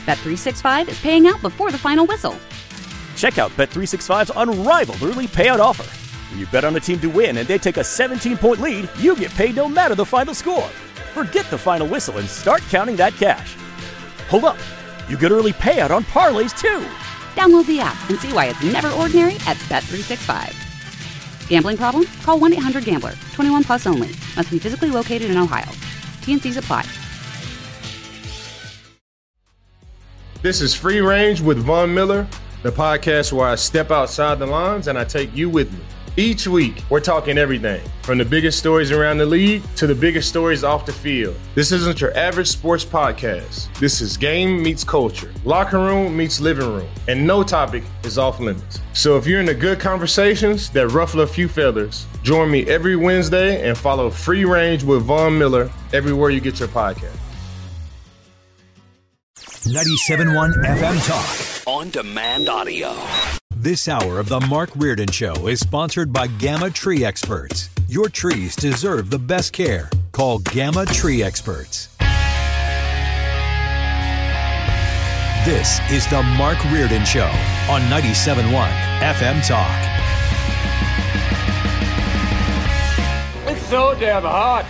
Bet365 is paying out before the final whistle. Check out Bet365's unrivaled early payout offer. When you bet on a team to win and they take a 17-point lead, you get paid no matter the final score. Forget the final whistle and start counting that cash. Hold up. You get early payout on parlays, too. Download the app and see why it's never ordinary at Bet365. Gambling problem? Call 1-800-GAMBLER. 21 plus only. Must be physically located in Ohio. T&Cs apply. This is Free Range with Von Miller, the podcast where I step outside the lines and I take you with me. Each week, we're talking everything from the biggest stories around the league to the biggest stories off the field. This isn't your average sports podcast. This is game meets culture, locker room meets living room, and no topic is off limits. So if you're into good conversations that ruffle a few feathers, join me every Wednesday and follow Free Range with Von Miller everywhere you get your podcast. 97.1 FM Talk. On demand audio. This hour of the Mark Reardon Show is sponsored by Gamma Tree Experts. Your trees deserve the best care. Call Gamma Tree Experts. This is the Mark Reardon Show on 97.1 FM Talk. It's so damn hot.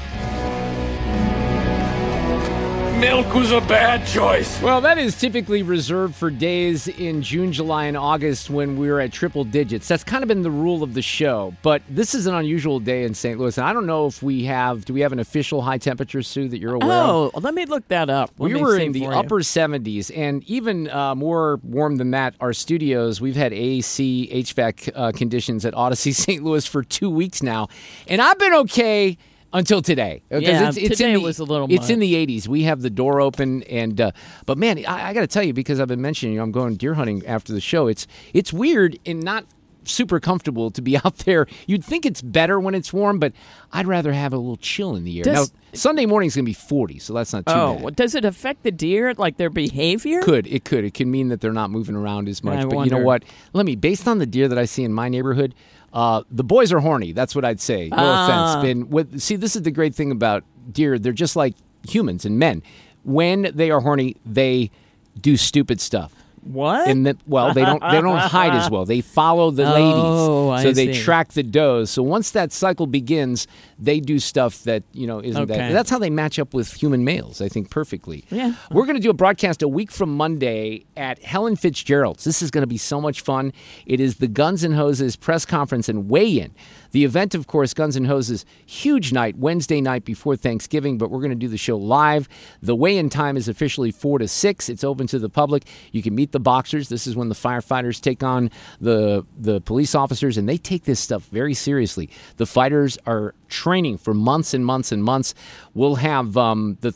Milk was a bad choice. Well, that is typically reserved for days in June, July, and August when we're at triple digits. That's kind of been the rule of the show. But this is an unusual day in St. Louis. And I don't know if do we have an official high temperature, Sue, that you're aware of? Oh, let me look that up. We were in the upper 70s. And even more warm than that, our studios, we've had AC, HVAC conditions at Odyssey St. Louis for 2 weeks now. And I've been okay until today. Yeah, today was a little It's in the 80s. We have the door open, and but man, I got to tell you, because I've been mentioning, I'm going deer hunting after the show. It's weird and not super comfortable to be out there. You'd think it's better when it's warm, but I'd rather have a little chill in the air. Now, Sunday morning's going to be 40, so that's not too bad. Oh, does it affect the deer, like their behavior? It could. It can mean that they're not moving around as much. But you know what? Based on the deer that I see in my neighborhood, the boys are horny. That's what I'd say. No offense. See, this is the great thing about deer. They're just like humans and men. When they are horny, they do stupid stuff. What? They don't hide as well. They follow the ladies. So they track the does. So once that cycle begins, they do stuff that, isn't that. That's how they match up with human males, I think, perfectly. Yeah. We're going to do a broadcast a week from Monday at Helen Fitzgerald's. This is going to be so much fun. It is the Guns N' Hoses press conference and weigh-in. The event, of course, Guns N' Hoses, huge night, Wednesday night before Thanksgiving, but we're going to do the show live. The weigh-in time is officially 4 to 6. It's open to the public. You can meet the boxers. This is when the firefighters take on the police officers, and they take this stuff very seriously. The fighters are training for months and months and months. We'll have the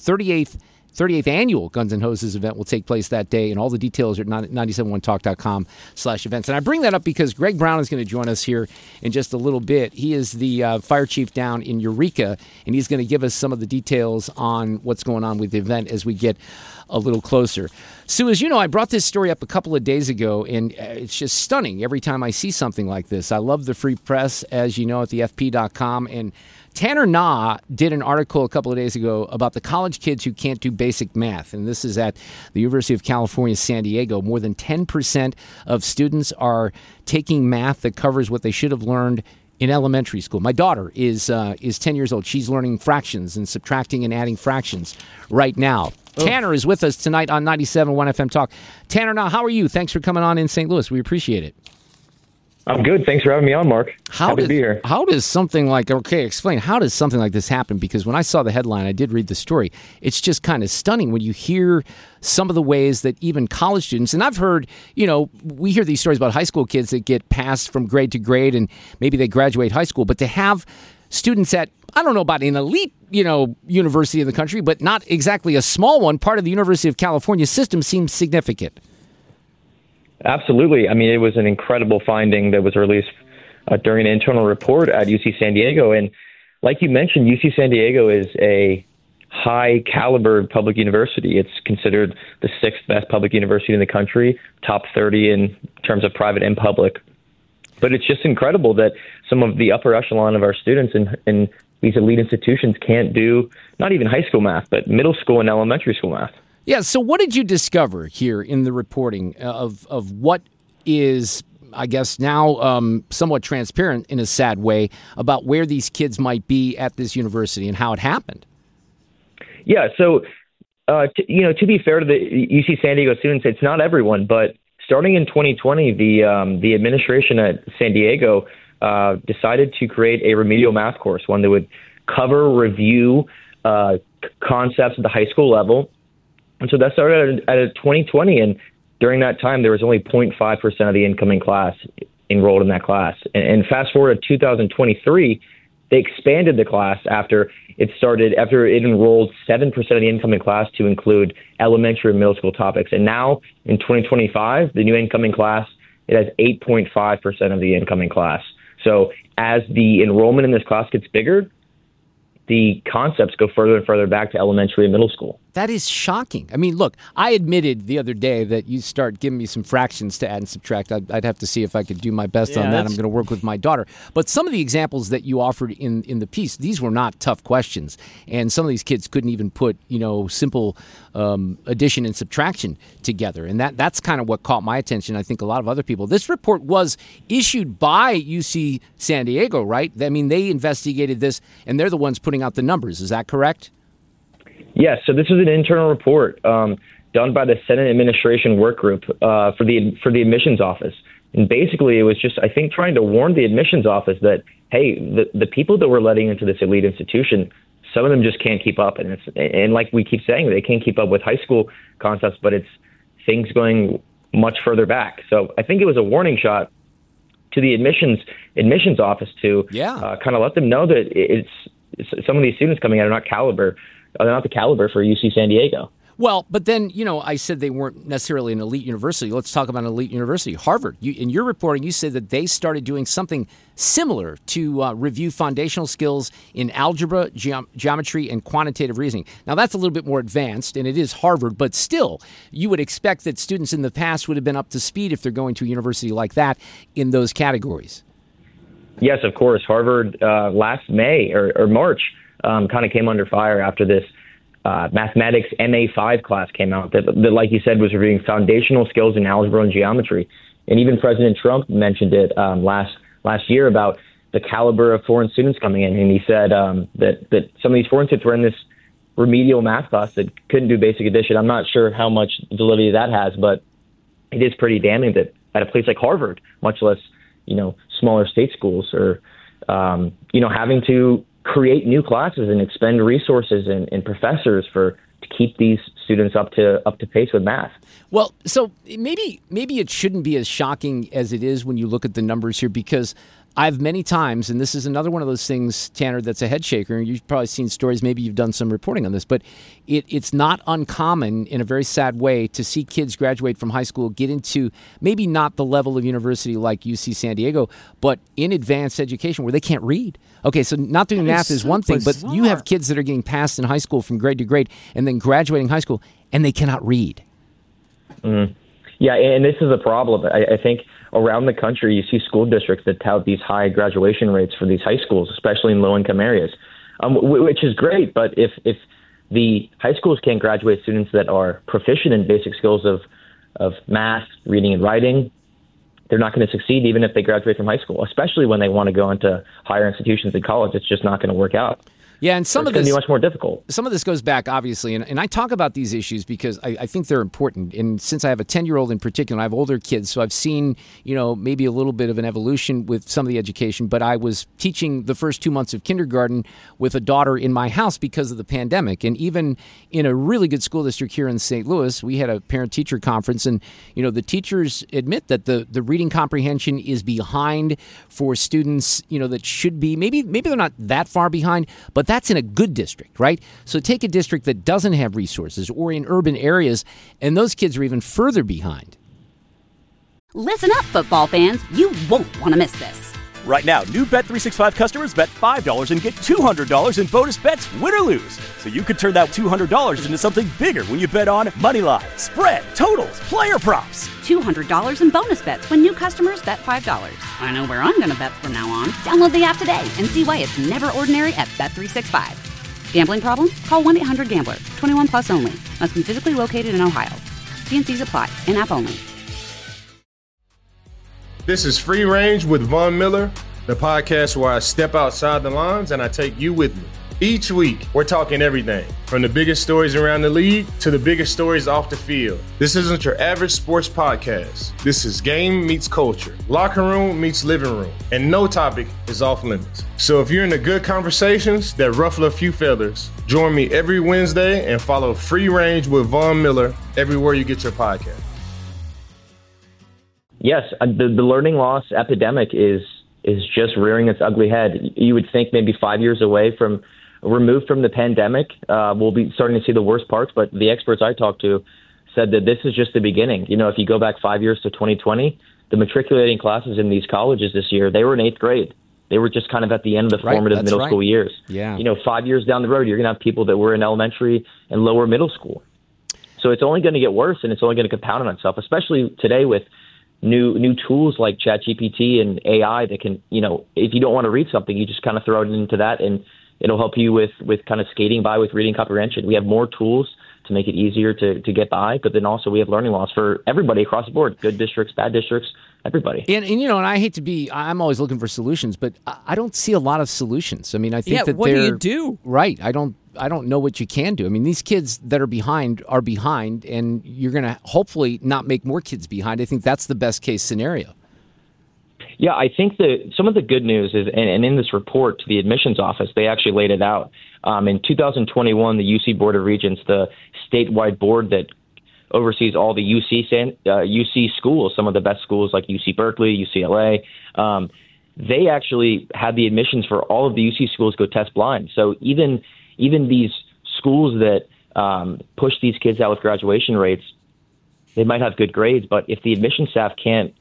38th annual Guns N' Hoses event will take place that day, and all the details are at 971talk.com/events. And I bring that up because Greg Brown is going to join us here in just a little bit. He is the fire chief down in Eureka, and he's going to give us some of the details on what's going on with the event as we get a little closer. Sue, as you know, I brought this story up a couple of days ago, and it's just stunning every time I see something like this. I love the free press, as you know, at the FP.com, and Tanner Nah did an article a couple of days ago about the college kids who can't do basic math, and this is at the University of California, San Diego. More than 10% of students are taking math that covers what they should have learned in elementary school. My daughter is 10 years old. She's learning fractions and subtracting and adding fractions right now. Tanner is with us tonight on 97.1 FM Talk. Tanner Nah, how are you? Thanks for coming on in St. Louis. We appreciate it. I'm good. Thanks for having me on, Mark. Happy to be here. How does something like this happen? Because when I saw the headline, I did read the story. It's just kind of stunning when you hear some of the ways that even college students, and I've heard, we hear these stories about high school kids that get passed from grade to grade and maybe they graduate high school, but to have students at, I don't know about an elite, university in the country, but not exactly a small one, part of the University of California system seems significant. Absolutely. I mean, it was an incredible finding that was released during an internal report at UC San Diego. And like you mentioned, UC San Diego is a high-caliber public university. It's considered the 6th best public university in the country, top 30 in terms of private and public. But it's just incredible that some of the upper echelon of our students in these elite institutions can't do not even high school math, but middle school and elementary school math. Yeah, so what did you discover here in the reporting of what is, I guess, now somewhat transparent in a sad way about where these kids might be at this university and how it happened? Yeah, so, to be fair to the UC San Diego students, it's not everyone, but starting in 2020, the administration at San Diego decided to create a remedial math course, one that would cover, review concepts at the high school level. And so that started at 2020, and during that time, there was only 0.5% of the incoming class enrolled in that class. And fast forward to 2023, they expanded the class after it enrolled 7% of the incoming class to include elementary and middle school topics. And now in 2025, the new incoming class, it has 8.5% of the incoming class. So as the enrollment in this class gets bigger, the concepts go further and further back to elementary and middle school. That is shocking. I mean, look, I admitted the other day that you start giving me some fractions to add and subtract. I'd have to see if I could do my best on that. I'm going to work with my daughter. But some of the examples that you offered in the piece, these were not tough questions. And some of these kids couldn't even put, simple addition and subtraction together. And that's kind of what caught my attention. I think a lot of other people. This report was issued by UC San Diego, right? I mean, they investigated this, and they're the ones putting out the numbers. Is that correct? Yes, so this was an internal report done by the Senate Administration Work Group for the admissions office. And basically it was just, I think, trying to warn the admissions office that, hey, the people that we're letting into this elite institution, some of them just can't keep up. And like we keep saying, they can't keep up with high school concepts, but it's things going much further back. So I think it was a warning shot to the admissions office to kind of let them know that it's some of these students coming out are not the caliber for UC San Diego. Well, but then, I said they weren't necessarily an elite university. Let's talk about an elite university. Harvard, in your reporting, you said that they started doing something similar to review foundational skills in algebra, geometry, and quantitative reasoning. Now, that's a little bit more advanced, and it is Harvard, but still, you would expect that students in the past would have been up to speed if they're going to a university like that in those categories. Yes, of course. Harvard last May or March kind of came under fire after this mathematics MA5 class came out that, like you said, was reviewing foundational skills in algebra and geometry. And even President Trump mentioned it last year about the caliber of foreign students coming in. And he said that some of these foreign students were in this remedial math class that couldn't do basic addition. I'm not sure how much validity that has, but it is pretty damning that at a place like Harvard, much less, smaller state schools or, having to create new classes and expend resources and professors to keep these students up to pace with math. Well, so maybe it shouldn't be as shocking as it is when you look at the numbers here, because I've many times, and this is another one of those things, Tanner, that's a head shaker, and you've probably seen stories, maybe you've done some reporting on this, but it's not uncommon in a very sad way to see kids graduate from high school, get into maybe not the level of university like UC San Diego, but in advanced education where they can't read. Okay, so not doing math is one thing, but you have kids that are getting passed in high school from grade to grade and then graduating high school, and they cannot read. Mm-hmm. Yeah, and this is a problem. I think around the country, you see school districts that tout these high graduation rates for these high schools, especially in low-income areas, which is great. But if the high schools can't graduate students that are proficient in basic skills of math, reading, and writing, they're not going to succeed even if they graduate from high school, especially when they want to go into higher institutions in college. It's just not going to work out. Yeah, and some of this going to be much more difficult. Some of this goes back, obviously, and I talk about these issues because I think they're important. And since I have a 10-year-old in particular, and I have older kids, so I've seen, maybe a little bit of an evolution with some of the education. But I was teaching the first 2 months of kindergarten with a daughter in my house because of the pandemic. And even in a really good school district here in St. Louis, we had a parent-teacher conference, and the teachers admit that the reading comprehension is behind for students, that should be maybe they're not that far behind, but that's in a good district, right? So take a district that doesn't have resources or in urban areas, and those kids are even further behind. Listen up, football fans. You won't want to miss this. Right now, new Bet365 customers bet $5 and get $200 in bonus bets, win or lose. So you could turn that $200 into something bigger when you bet on moneyline, spread, totals, player props. $200 in bonus bets when new customers bet $5. I know where I'm going to bet from now on. Download the app today and see why it's never ordinary at Bet365. Gambling problem? Call 1-800-GAMBLER. 21 plus only. Must be physically located in Ohio. T&Cs apply. In-app only. This is Free Range with Von Miller, the podcast where I step outside the lines and I take you with me. Each week, we're talking everything from the biggest stories around the league to the biggest stories off the field. This isn't your average sports podcast. This is game meets culture, locker room meets living room, and no topic is off limits. So if you're into good conversations that ruffle a few feathers, join me every Wednesday and follow Free Range with Von Miller everywhere you get your podcast. Yes, the learning loss epidemic is just rearing its ugly head. You would think maybe 5 years removed from the pandemic, we'll be starting to see the worst parts, but the experts I talked to said that this is just the beginning. You know, if you go back 5 years to 2020, the matriculating classes in these colleges this year, they were in 8th grade. They were just kind of at the end of the formative middle school years. Yeah. You know, 5 years down the road, you're going to have people that were in elementary and lower middle school. So it's only going to get worse, and it's only going to compound on itself, especially today with new tools like ChatGPT and AI that can, you know, if you don't want to read something, you just kind of throw it into that and it'll help you with kind of skating by with reading comprehension. We have more tools to make it easier to get by, but then also we have learning loss for everybody across the board, good districts, bad districts, everybody. And you know, and I hate to be, I'm always looking for solutions, but I don't see a lot of solutions. I mean, I think that what do you do? Right. I don't know what you can do. I mean, these kids that are behind, and you're going to hopefully not make more kids behind. I think that's the best case scenario. Yeah, I think that some of the good news is, and in this report to the admissions office, they actually laid it out. In 2021, the UC Board of Regents, the statewide board that oversees all the UC schools, some of the best schools like UC Berkeley, UCLA, they actually had the admissions for all of the UC schools go test blind. So even these schools that push these kids out with graduation rates, they might have good grades, but if the admission staff can't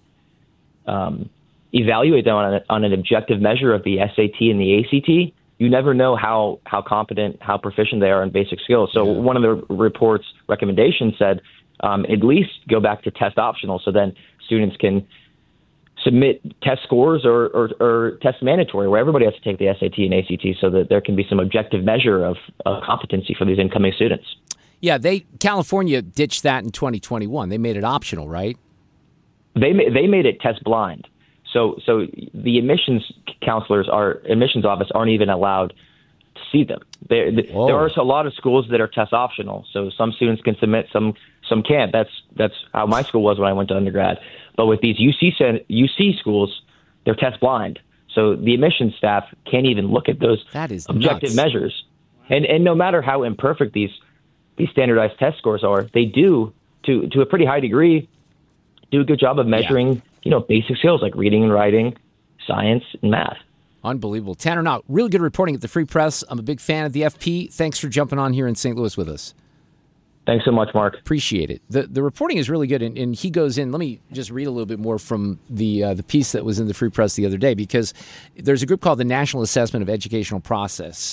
evaluate them on an objective measure of the SAT and the ACT, you never know how competent, how proficient they are in basic skills. So one of the report's recommendations said at least go back to test optional, so then students can submit test scores or test mandatory, where everybody has to take the SAT and ACT, so that there can be some objective measure of competency for these incoming students. Yeah, California ditched that in 2021. They made it optional, right? They made it test blind. So the admissions office aren't even allowed to see them. There are a lot of schools that are test optional. So some students can submit, some can't. That's how my school was when I went to undergrad. But with these UC schools, they're test blind. So the admissions staff can't even look at those objective measures. And no matter how imperfect these standardized test scores are, they do, to a pretty high degree, do a good job of measuring basic skills like reading and writing, science, and math. Unbelievable. Tanner Knott, really good reporting at the Free Press. I'm a big fan of the FP. Thanks for jumping on here in St. Louis with us. Thanks so much, Mark. Appreciate it. The reporting is really good, and he goes in. Let me just read a little bit more from the piece that was in the Free Press the other day, because there's a group called the National Assessment of Educational Progress,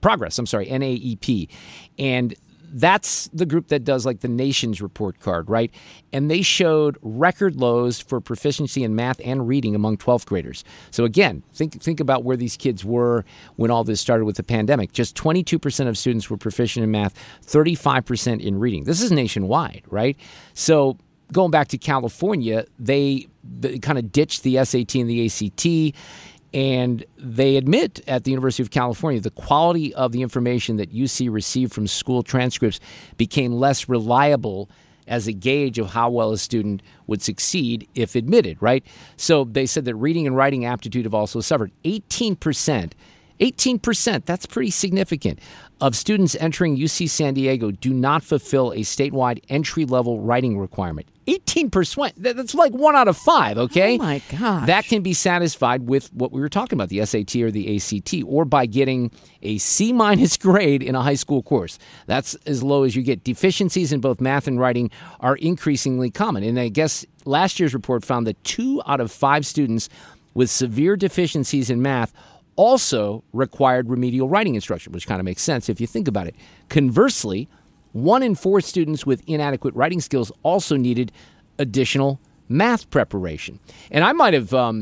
NAEP, and that's the group that does like the nation's report card, right? And they showed record lows for proficiency in math and reading among 12th graders. So again, think about where these kids were when all this started with the pandemic. Just 22% of students were proficient in math, 35% in reading. This is nationwide, right? So going back to California, they kind of ditched the SAT and the ACT. And they admit at the University of California the quality of the information that UC received from school transcripts became less reliable as a gauge of how well a student would succeed if admitted, right? So they said that reading and writing aptitude have also suffered. 18%, that's pretty significant, of students entering UC San Diego do not fulfill a statewide entry-level writing requirement. 18%. That's like 1 out of 5, okay? Oh, my gosh. That can be satisfied with what we were talking about, the SAT or the ACT, or by getting a C- grade in a high school course. That's as low as you get. Deficiencies in both math and writing are increasingly common. And I guess last year's report found that 2 out of 5 students with severe deficiencies in math also required remedial writing instruction, which kind of makes sense if you think about it. Conversely, 1 in 4 students with inadequate writing skills also needed additional math preparation. And I might have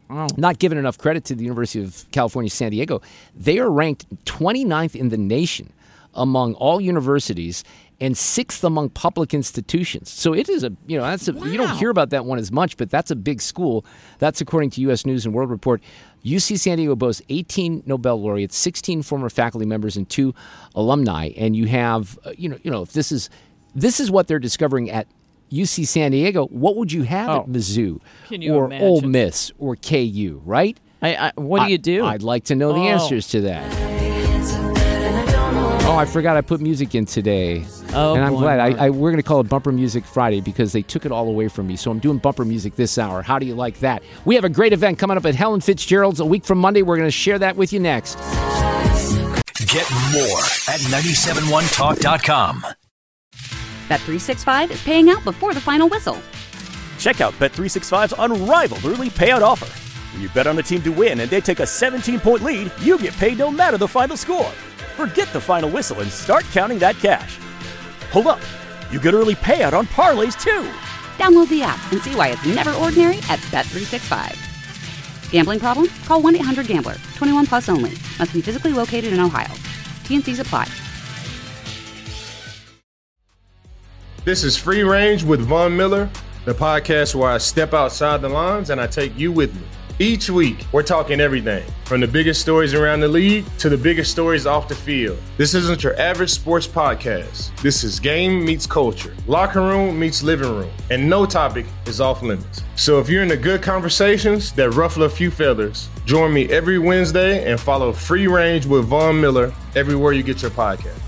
not given enough credit to the University of California, San Diego. They are ranked 29th in the nation among all universities and 6th among public institutions. So it is you don't hear about that one as much, but that's a big school. That's according to U.S. News and World Report. UC San Diego boasts 18 Nobel laureates, 16 former faculty members, and 2 alumni. And you have, if this is what they're discovering at UC San Diego, what would you have at Mizzou or imagine? Ole Miss or KU, right? What do you do? I'd like to know the answers to that. Oh, I forgot I put music in today. Oh, and I'm boy, glad. We're going to call it Bumper Music Friday because they took it all away from me. So I'm doing bumper music this hour. How do you like that? We have a great event coming up at Helen Fitzgerald's a week from Monday. We're going to share that with you next. Get more at 971talk.com. Bet365 is paying out before the final whistle. Check out Bet365's unrivaled early payout offer. When you bet on a team to win and they take a 17-point lead, you get paid no matter the final score. Forget the final whistle and start counting that cash. Hold up. You get early payout on parlays, too. Download the app and see why it's never ordinary at Bet365. Gambling problem? Call 1-800-GAMBLER. 21 plus only. Must be physically located in Ohio. T&Cs apply. This is Free Range with Von Miller, the podcast where I step outside the lines and I take you with me. Each week, we're talking everything from the biggest stories around the league to the biggest stories off the field. This isn't your average sports podcast. This is game meets culture, locker room meets living room, and no topic is off limits. So if you're into good conversations that ruffle a few feathers, join me every Wednesday and follow Free Range with Von Miller everywhere you get your podcast.